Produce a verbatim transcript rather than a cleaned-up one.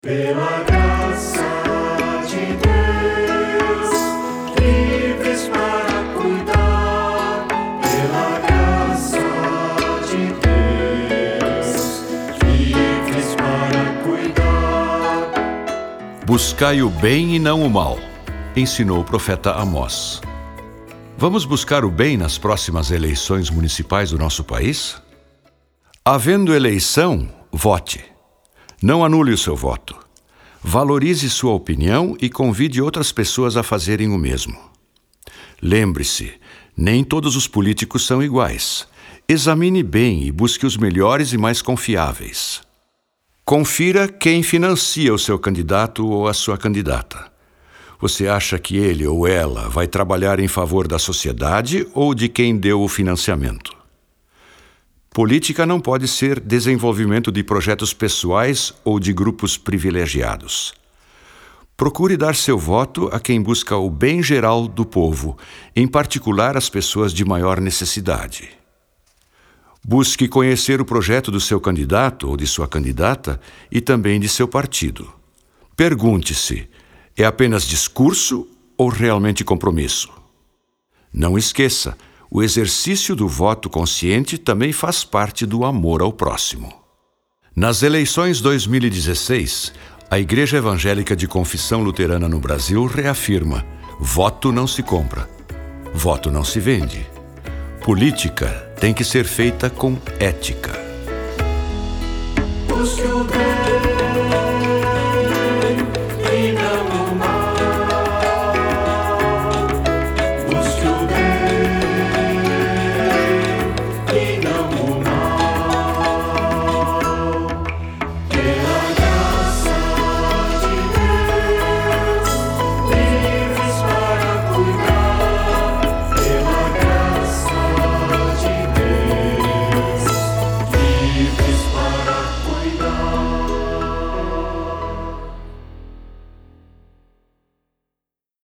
Pela graça de Deus, livres para cuidar. Pela graça de Deus, livres para cuidar. Buscai o bem e não o mal, ensinou o profeta Amós. Vamos buscar o bem nas próximas eleições municipais do nosso país? Havendo eleição, vote. Não anule o seu voto. Valorize sua opinião e convide outras pessoas a fazerem o mesmo. Lembre-se, nem todos os políticos são iguais. Examine bem e busque os melhores e mais confiáveis. Confira quem financia o seu candidato ou a sua candidata. Você acha que ele ou ela vai trabalhar em favor da sociedade ou de quem deu o financiamento? Política não pode ser desenvolvimento de projetos pessoais ou de grupos privilegiados. Procure dar seu voto a quem busca o bem geral do povo, em particular as pessoas de maior necessidade. Busque conhecer o projeto do seu candidato ou de sua candidata e também de seu partido. Pergunte-se: é apenas discurso ou realmente compromisso? Não esqueça, o exercício do voto consciente também faz parte do amor ao próximo. Nas eleições dois mil e dezesseis, a Igreja Evangélica de Confissão Luterana no Brasil reafirma: voto não se compra, voto não se vende. Política tem que ser feita com ética. Busque o